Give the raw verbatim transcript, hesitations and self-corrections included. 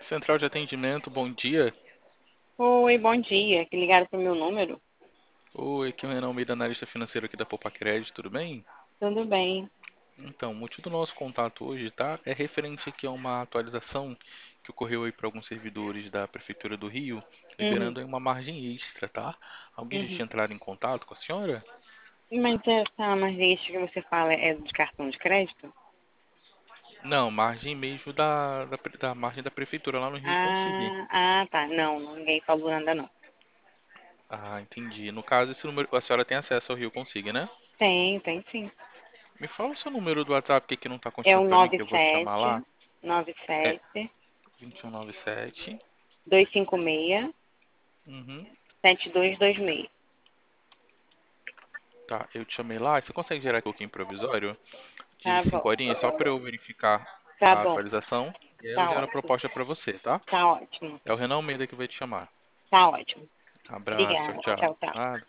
Central de atendimento, bom dia. Oi, bom dia. Que ligaram pro meu número? Oi, aqui é o Renan Almeida, analista financeiro aqui da Poupa Crédito, tudo bem? Tudo bem. Então, o motivo do nosso contato hoje, tá? É referente aqui a uma atualização que ocorreu aí para alguns servidores da Prefeitura do Rio, Uhum, liberando aí uma margem extra, tá? Alguém já uhum. tinha entrado em contato com a senhora? Mas essa margem que você fala é de cartão de crédito? Não, margem mesmo da, da, pre- da margem da Prefeitura lá no Rio Consigne. Ah, ah, tá. Não, ninguém falou nada não. Ah, entendi. No caso, esse número, a senhora tem acesso ao Rio Consigne, né? Tem, tem sim. Me fala o seu número do WhatsApp que aqui não está É contido o para mim, nove que eu vou te chamar lá. sete nove É sete vinte e um noventa e sete. dois cinco seis Uhum. sete dois dois seis. Tá, eu te chamei lá. Você consegue gerar aqui um pouquinho provisório de Tá bom. cinco horinhas só para eu verificar Tá a bom. atualização? E aí eu Tá gero a ótimo. proposta para você, tá? Tá ótimo. É o Renan Almeida que vai te chamar. Tá ótimo. Abraço, Obrigada. tchau, tchau. Tchau, tchau. Nada.